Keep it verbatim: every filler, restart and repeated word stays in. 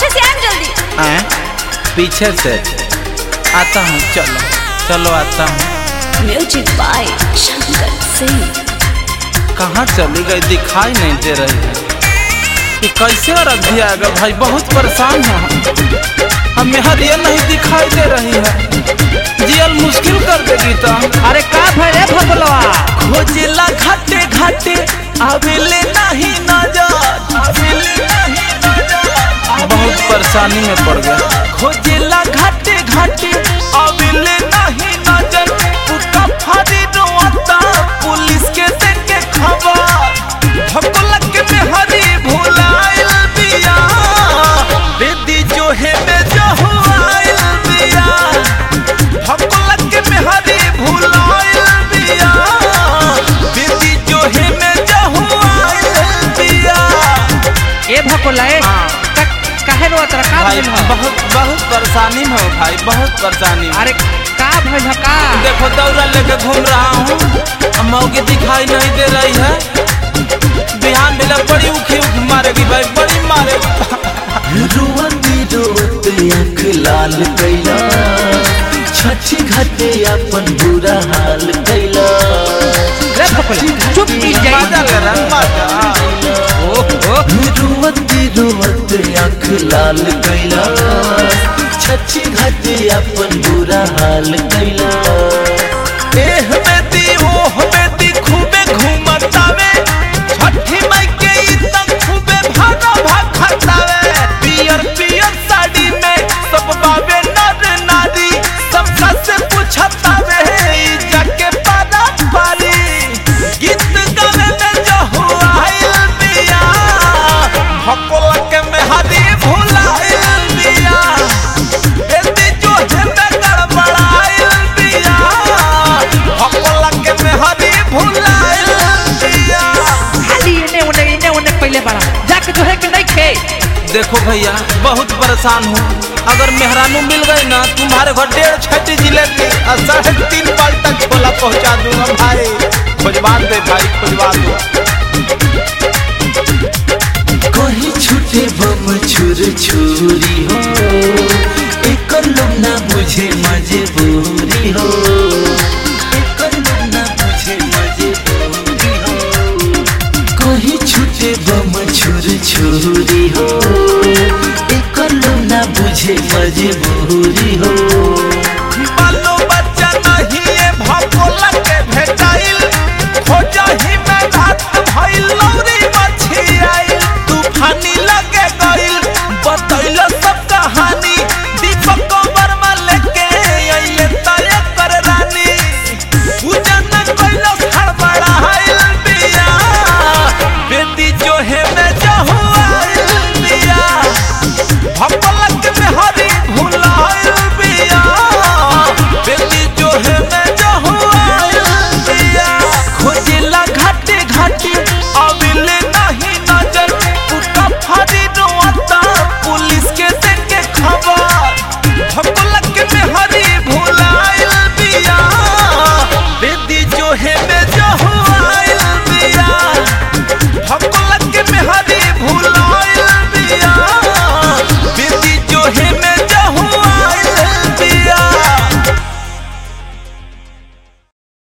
पीछे से आ जल्दी। आए? पीछे से आता हूँ, चलो चलो आता हूँ। Music by Shankar Singh. कहाँ चली गई, दिखाई नहीं दे रही है। ये कैसे रद्दी आ गया भाई, बहुत परेशान हूँ। हमें हरिया नहीं दिखाई दे रही है, जियल मुश्किल कर देगी तो। अरे का भरे भगलवा खोजेला घाटे घाटे आवेले नहीं नजर, आवेले नहीं नजर। बहुत परेशानी में पड़ गया। खोजेला घाटे घाटे आवेले नहीं नजर। पुका फाड़ी रोता पुलिस के देके खबर। भकोलक में हरी भुलाइल बिया, बेदी जो है में जो हुआइल बिया। भकोलक में हरी भुलाइल बिया, बेदी जो है में जो हुआइल बिया। ए भकोला ए काहे रोत रखा भाई बहुत बहुत परेशानी में हो भाई, बहुत परेशानी में। अरे का भइल ह का? देखो दौरा लेके घूम रहा हूँ, मौके दिखाई नहीं दे रही है। बिहान मिला बड़ी उखी उख मारेगी भाई, बड़ी मारेगी। रोवती रोवती आँख लाल कैला, छठी घाटे अपन बुरा हाल कैला। रे भकोला चुप की जाई। मजा ले रहा मजा। ओहो रोवती रोवती आँख लाल कैला, छठी घाटे अपन बुरा हाल कैला। एह बेटी ओह बेटी खूबे घूमतावे, छठी माई के इतन खूबे भागा भागतावे। पियर पियर साड़ी में सब बाबे नर नारी, सबका से पूछतावे ई जाके पारा पारी। गीत गावे में जो हुआइल बिया, भकोलक में हरी भुलाइल बिया। बेटी जो है में गड़बड़ाइल बिया, भकोलक में हरी भुलाइल बिया। खाली इने उने इने उने पहले बड़ा जाके जो है कि नहीं खे। देखो भैया बहुत परेशान हूँ। अगर मेहरानू मिल गई ना, तुम्हारे घर डेढ़ छठी जिलेबी और साढ़े तीन बाल तक छोला पहुँचा दूंगा भाई। खोजवा दे भाई, खोजवा दो। कहीं छूटे बम छुर छुरी हो, एक लोग ना बुझे मजबूरी हो। एक लोग ना बुझे मजबूरी हो। कहीं छूटे बम छुर छुरी हो, एक लोग ना बुझे मजबूरी हो।